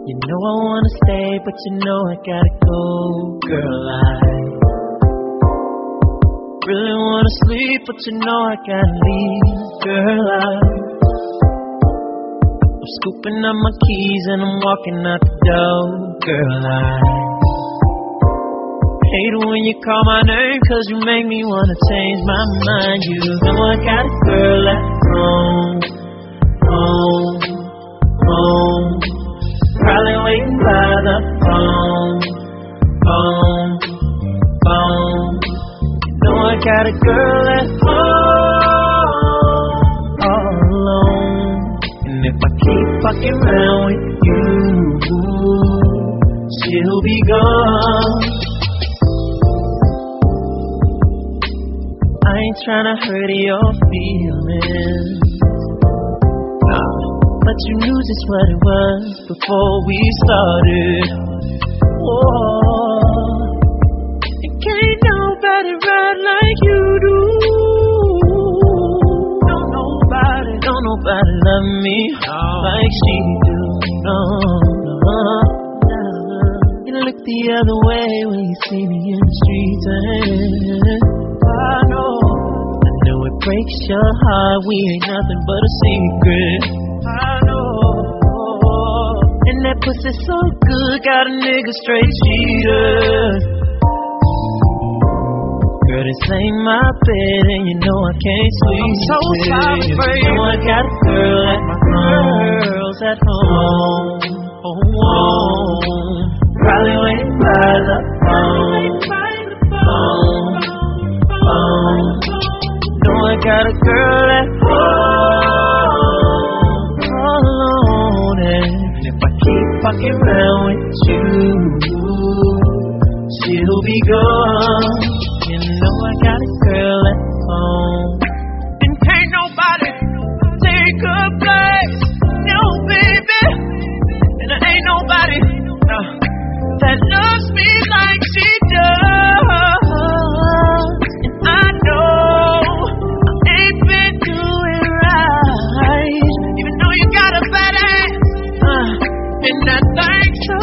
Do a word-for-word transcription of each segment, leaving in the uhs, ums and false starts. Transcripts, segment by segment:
You know I wanna stay, but you know I gotta go, girl. I really wanna sleep, but you know I gotta leave, girl. I I'm scooping up my keys and I'm walking out the door, girl. I hate it when you call my name, cause you make me wanna change my mind. You know I got a girl at home, home, home, probably waiting by the phone, phone, phone. You know I got a girl at home, all alone. And if I keep fucking around with you, she'll be gone. I ain't tryna hurt your feelings, nah, but you knew just what it was before we started. Whoa, and can't nobody ride like you do. Don't nobody, don't nobody love me like she do. No, no, no. You look the other way when you see me in the streets. And I know, I know it breaks your heart. We ain't nothing but a secret. I know, and that pussy so good, got a nigga straight cheater. Girl, this ain't my bed, and you know I can't sleep. I'm so sorry for you. You know I got a girl at my girls at home, home, home. Probably waiting by the phone, phone. Oh, know I got a girl at home, all alone. And if I keep fucking around with you, she'll be gone. You know I got a girl at home, and can't nobody take her place. No, baby, and there ain't nobody uh, that loves me like she does. I know I ain't been doing right, even though you got a fat ass, uh, and that thing so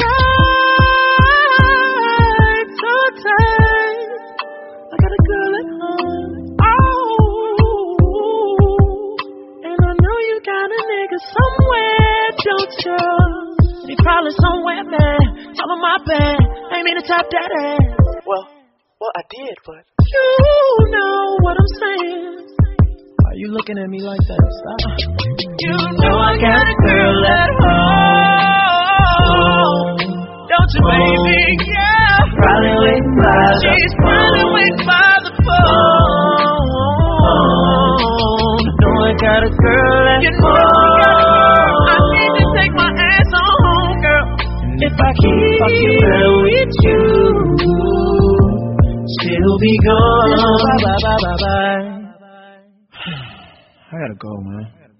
tight, so tight. I got a girl at home, oh, and I know you got a nigga somewhere, don't you? He probably somewhere, man. Tell him my bad, ain't mean to tap that ass. Well, well, I did, but you know what I'm saying. Why you looking at me like that? Stop. You know I got a girl at home, don't you, baby? Yeah. Probably waiting by the phone. She's probably waiting by the phone. Know I got a girl at you home. Know I need to take my ass on home, girl. And if I keep fucking around with you, she'll be gone. Bye, bye, bye, bye, bye. I gotta go, man.